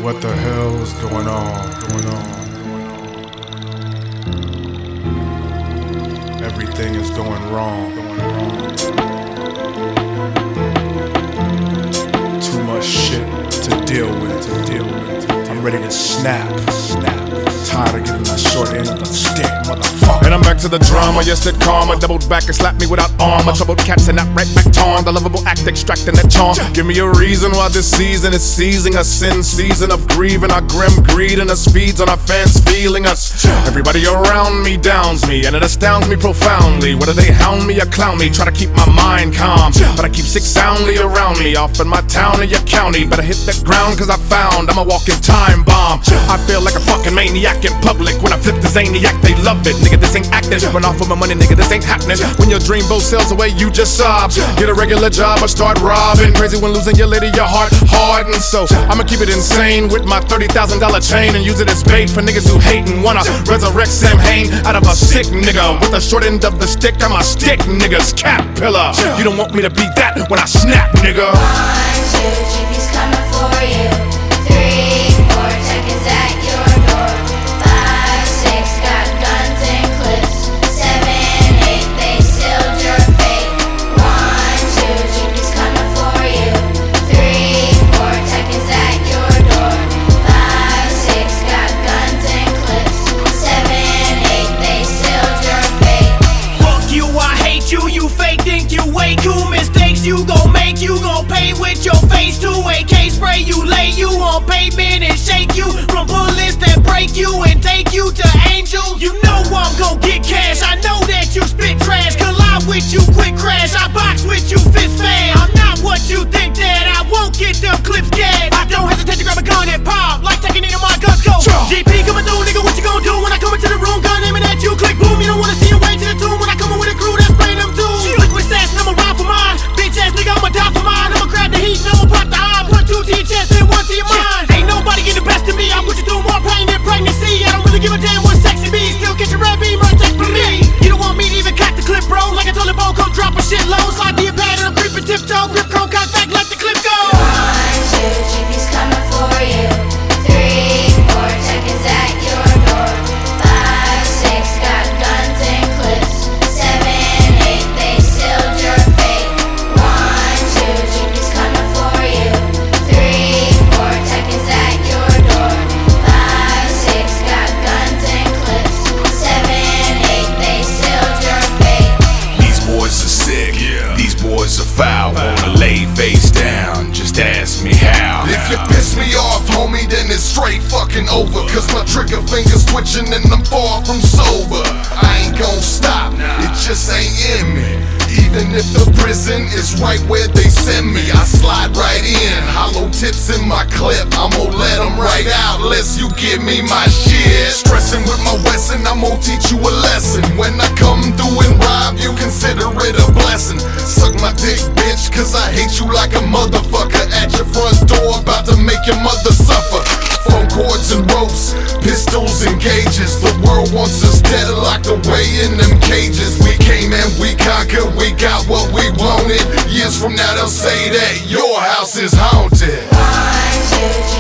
What the hell is going on? Everything is going wrong. Too much shit to deal with. I'm ready to snap. Tired of getting the short end of the stick, motherfucker. And I'm back to the drama, yes, that karma doubled back and slapped me without armor. Troubled cats and that right back torn. The lovable act extracting that charm. Give me a reason why this season is seizing us. Sin season of grieving, our grim greed and us feeds on our fans feeling us. Everybody around me downs me and it astounds me profoundly. Whether they hound me or clown me, try to keep my mind calm, but I keep sick soundly around me. Off in my town or your county, better hit that ground cause I found I'm a walking time bomb. I feel like a fucking maniac in public when I flip the zaniac, they love it. Nigga, this ain't acting, run off with my money, nigga, this ain't happening. When your dream boat sails away, you just sob. Get a regular job or start robbing. Crazy when losing your lady, your heart hardened. So I'ma keep it insane with my $30,000 chain and use it as bait for niggas who hate and wanna resurrect Sam Hain out of a sick nigga. With the short end of the stick, I'm a stick nigga's cat pillar. You don't want me to be that when I snap, nigga. 1, 2, GP's coming for you. 3, 4, seconds at your door. 5, 6, got guns and clips. 7, 8, they sealed your fate. 1, 2, GP's coming for you. 3, 4, seconds at your door. 5, 6, got guns and clips. 7, 8, they sealed your fate. Fuck you, I hate you, you fake think you way cool. Mistakes you gon' make, you gon' pay with your face. 2 AK spray you, lay you on pavement and shake you from bullets that break you and take you to angels. You know I'm gon' get cash, I know that you spit trash. Collide with you, quick crash, I box with you, fist fast. I'm not what you think that I won't get them clips gas. I don't hesitate to grab a gun and pop, like taking into my guns go. GP coming through, nigga, what you gon' do when I come into the room? Gun aiming at you, click boom, you don't wanna see your way to the tomb. When I come in with a crew that's spraying them too. Liquid assassin, I'ma ride for mine. Bitch ass nigga, I'ma die for mine. I'ma grab the heat and I'ma pop the eye. Put 2 to your chest and 1 to your mind. Ain't nobody get the best of me. I put you through more pain than pregnancy. I don't really give a damn what sexy be. Still get your red beam, take from me. You don't want me to even cock the clip, bro. Like a toilet bowl, come drop a shit low. Slide to your pad and I'm creeping tiptoe. Grip cone contact, let the clip go. 1, 2, GP's coming for you. 3, 4, seconds at your door. 5, 6, got guns and clips. 7, 8, they sealed your fate. 1, 2, GP's coming for you. 3, 4, seconds at your door. 5, 6, got guns and clips. 7, 8, they sealed your fate. These boys are sick, these boys are foul. Wanna lay face down, just ask me how. If you piss me off, homie, then it's straight fucking over. Cause my trigger finger's twitching and I'm far from sober. I ain't gon' stop, it just ain't in me. Even if the prison is right where they send me, I slide right in. Hollow tips in my clip, I'ma let them right out unless you give me my shit. Stressing with my Wesson, I'm gon' teach you a lesson. When I come through and rob you, consider it a blessing. Suck my dick, bitch, cause I hate you like a motherfucker. At your front door, about to make your mother suffer. Phone cords and ropes, pistols and cages. The world wants us dead, locked away in them cages. We came and we conquered, we got what we wanted. Years from now they'll say that your house is haunted. 1, 2,